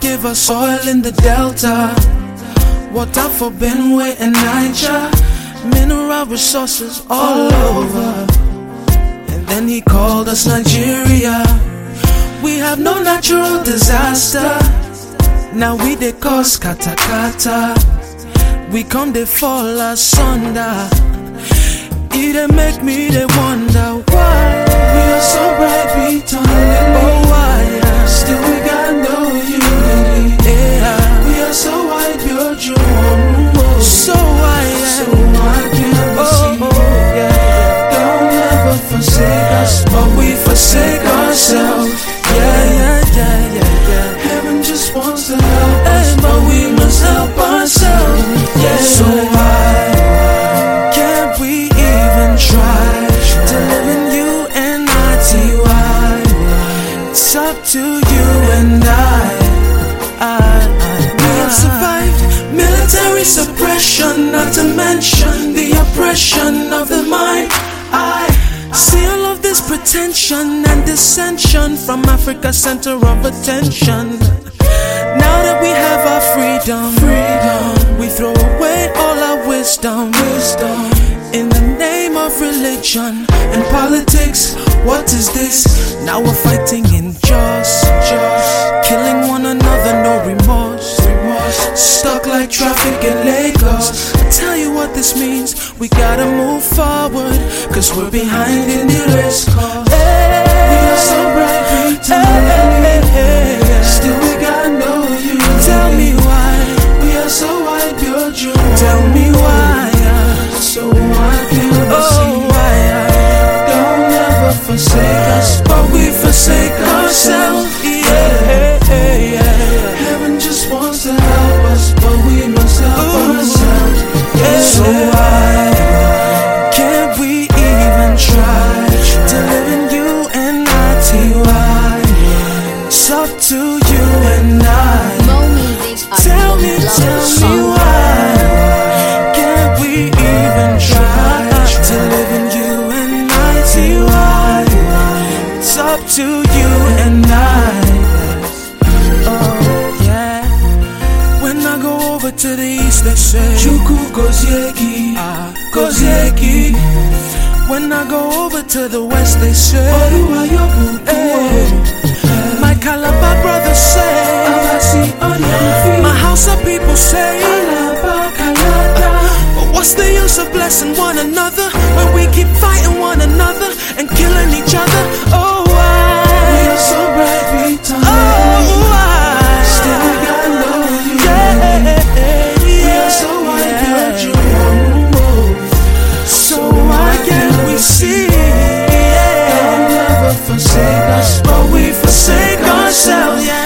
give us oil in the Delta, water for Benue and Niger, mineral resources all over. And then he called us Nigeria. We have no natural disaster. Now we dey cause kata. We come dey fall asunder. It dey make me dey wonder why we are so bright, we turn it. Oh why? Still we got no unity. Yeah. We are so white, pure true. So why? So why can't we see? Yeah. Don't ever forsake us, but we forsake ourselves. Yeah. Heaven just wants to help us, but we must help ourselves. Yeah. So why can't we even try to live in unity? It's up to you and I. We have survived military suppression, not to mention the oppression of the mind. I see all of this pretension and dissension from Africa's center of attention. Now that we have our freedom, we throw away all our wisdom. In the name of religion and politics, what is this? Now we're fighting injustice, killing one another, no remorse. Stuck like traffic in Lagos. I tell you what this means, we gotta move forward, cause we're behind in the race car. We are so bright, we still we got no unity. Tell me why we are so white, pure true. Tell me why. So why can't we see? Don't ever forsake us, but we forsake ourselves. Yeah. Heaven just wants to help us, but we must help ourselves. Yeah. So why can't we even try to live in unity? It's up to you and I. Tell me why can't we even try to live in unity? It's up to you and I. Oh yeah. When I go over to the east, they say Chuku Gozieki, Gozieki. When I go over to the west, they say my Calabar brothers say, my Hausa people say, but what's the use of blessing one another when we keep fighting one another and killing each other? Oh why? We are so bright, we turn. Oh why? Still we got no unity. We are so white, pure true. So why can't we see? Don't never forsake us, but we forsake ourselves. Yeah.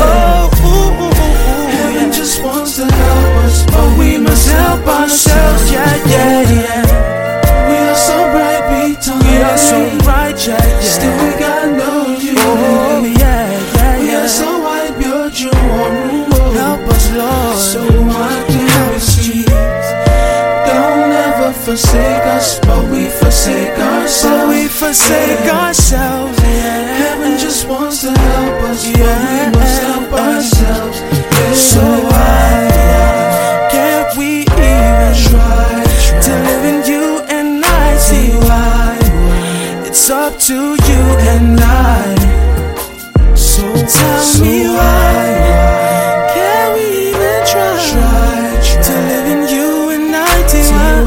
Heaven just wants to help us, but we must help ourselves. Yeah. We are so bright, we turn. We are so bright, yeah. Still we got no unity. Oh yeah. We are so white, pure true. Help us, Lord. So why can't we see? Don't ever forsake us, but we forsake ourselves. Yeah. Heaven just wants to help us, but we must help ourselves. Yeah. So why can't we even try to live in unity? It's up to you and I. So tell me why can't we even try to live in unity?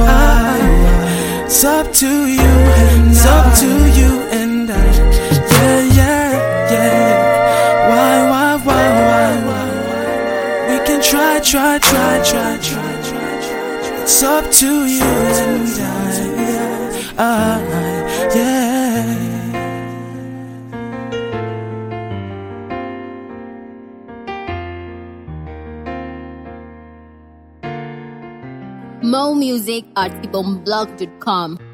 It's up to you, it's up to you and I. Yeah. Why? We can try. It's up to you and I. Yeah. More music at ibomblog.com.